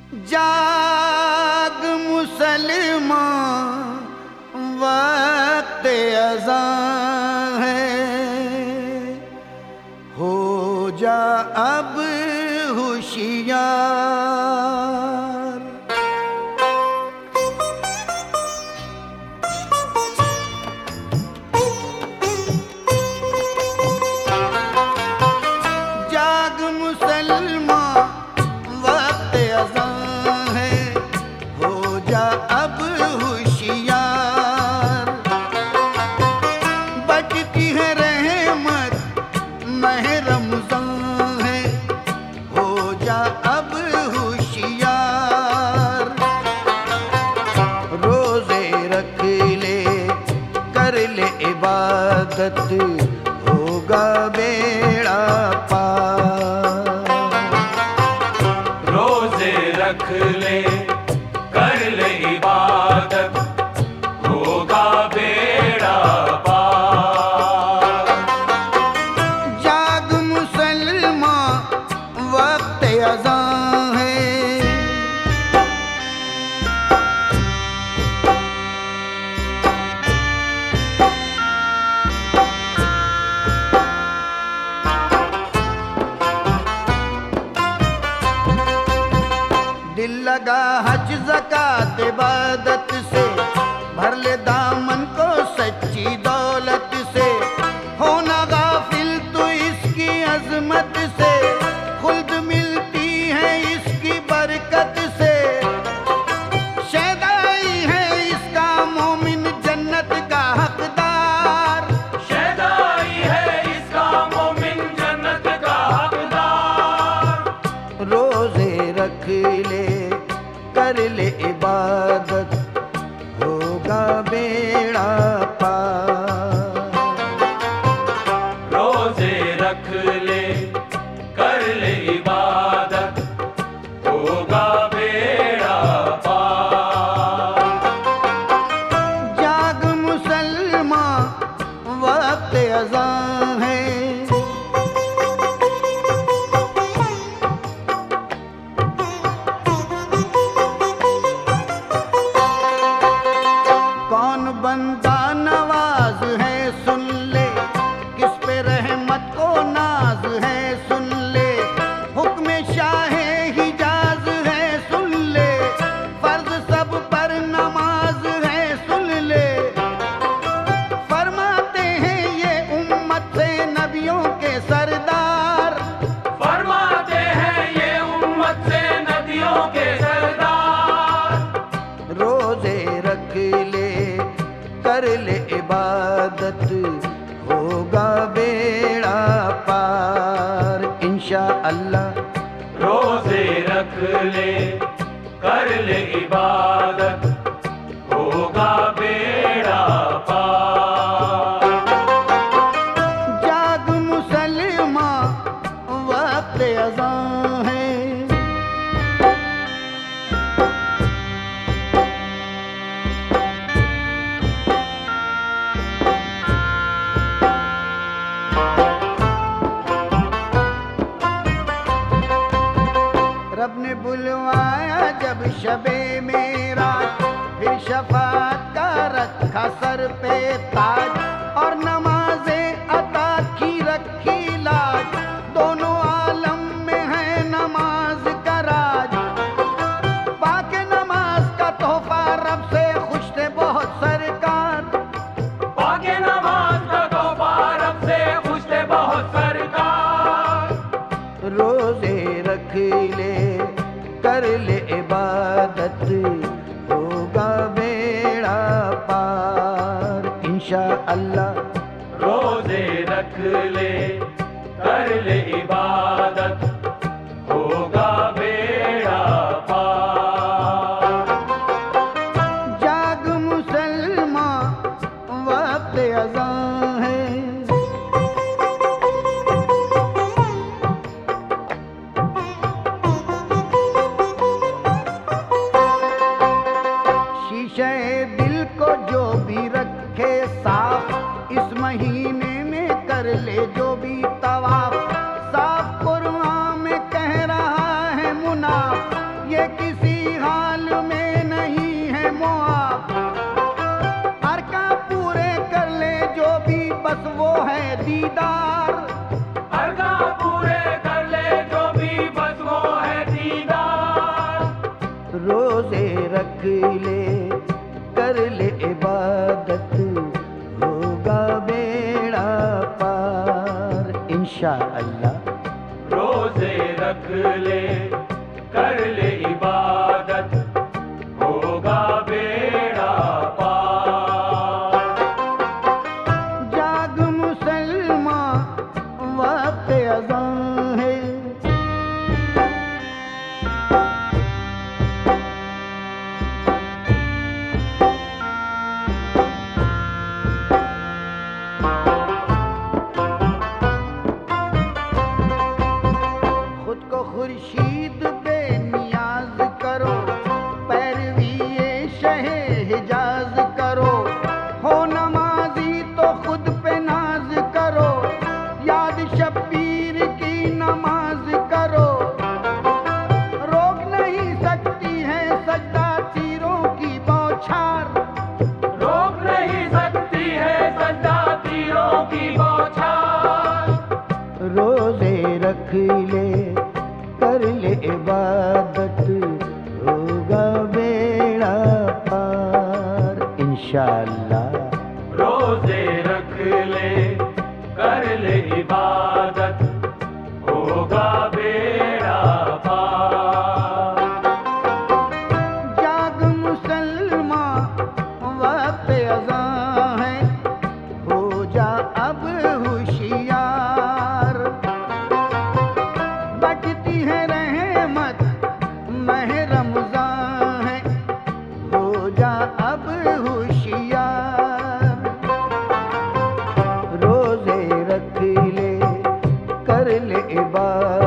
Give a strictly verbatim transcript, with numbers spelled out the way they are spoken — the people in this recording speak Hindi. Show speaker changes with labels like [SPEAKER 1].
[SPEAKER 1] जाग मुसलमान, वक्त अज़ां है, हो जा अब होशियार। जाग मुसलमान, वक्त अज़ां है, हो जा अब होशियार। बजती है रहमत मह रमज़ां है, हो जा अब होशियार। रोज़े रख ले कर ले इबादत, होगा बेड़ा पार।
[SPEAKER 2] रोज़े रख ले कर ले इबादत, होगा बेड़ा पार।
[SPEAKER 1] जाग मुसलमान, वक्त अज़ां है। दिल लगा हज ज़कात इबादत से, भर ले दामन को सच्ची दौलत से। होना गाफिल तो इसकी अजमत से, खुल्द मिलती है इसकी बरकत से। शहदाई है इसका मोमिन जन्नत का हकदार।
[SPEAKER 2] शहदाई है इसका मोमिन जन्नत का हकदार।
[SPEAKER 1] रोज़े रख ले कर ले इबादत, होगा बेड़ा पार।
[SPEAKER 2] रोज़े रख ले कर ले इबादत, होगा बेड़ा पार।
[SPEAKER 1] जाग मुसलमान, वक्त अज़ां है। कौन बंदा नवाज है सुन ले, किस पे रहमत को नाज है सुन ले। हुक्म शाहे हिजाज है सुन ले, फर्ज सब पर नमाज है सुन ले। फरमाते हैं ये उम्मत से नबियों के सरदार।
[SPEAKER 2] फरमाते हैं ये उम्मत से नदियों के सरदार।
[SPEAKER 1] रोज़े रख ले कर ले इबादत, होगा बेड़ा पार इंशा अल्लाह।
[SPEAKER 2] रोज़े रख ले कर ले इबादत, होगा बेड़ा पार।
[SPEAKER 1] जाग मुसलमान, वक्त अज़ां है। रब ने बुलवाया जब शबे मेरा, फिर शफात का रखा सर पे ताज। और नमाज़े अता की रखी लाज, दोनों आलम में है नमाज का राज। पाके नमाज का तोहफा रब से खुश थे बहुत सरकार।
[SPEAKER 2] पाके नमाज का तोहफा रब से खुश थे बहुत सरकार।
[SPEAKER 1] रोज़े रख ले कर ले इबादत, होगा बेड़ा पार इंशा अल्लाह।
[SPEAKER 2] रोज़े रख ले कर ले इबादत, होगा बेड़ा पार।
[SPEAKER 1] जाग मुसलमान, वक्त अज़ां है। शीशे दिल को जो भी रखे साफ, इस महीने में कर ले जो भी तवाफ। रोजे रख ले कर ले इबादत होगा बेड़ा पार इंशाअल्लाह।
[SPEAKER 2] रोजे रख ले कर ले इबादत होगा बेड़ा पार।
[SPEAKER 1] जाग मुसलमान वक्त अज़ां है, खुद को खुर्शीद पे नियाज करो, पैरवी ये शहे हिजाज करो, हो नमाजी तो खुद पे नाज करो, याद शब्बीर की नमाज करो। रोक नहीं सकती है सजदा तीरों की बौछार,
[SPEAKER 2] रोक नहीं सकती है सजदा तीरों की बौछार।
[SPEAKER 1] रोजे रख ले कर ले इबादत होगा बेड़ा पार इंशाअल्लाह।
[SPEAKER 2] रोजे रख ले कर ले इबादत होगा बेड़ा पार।
[SPEAKER 1] जाग मुसलमान वक्त अज़ां है, हो जा अब होशियार। बटती है रहमत मह रमज़ां है, हो जा अब होशियार। रोजे रख ले कर ले इबादत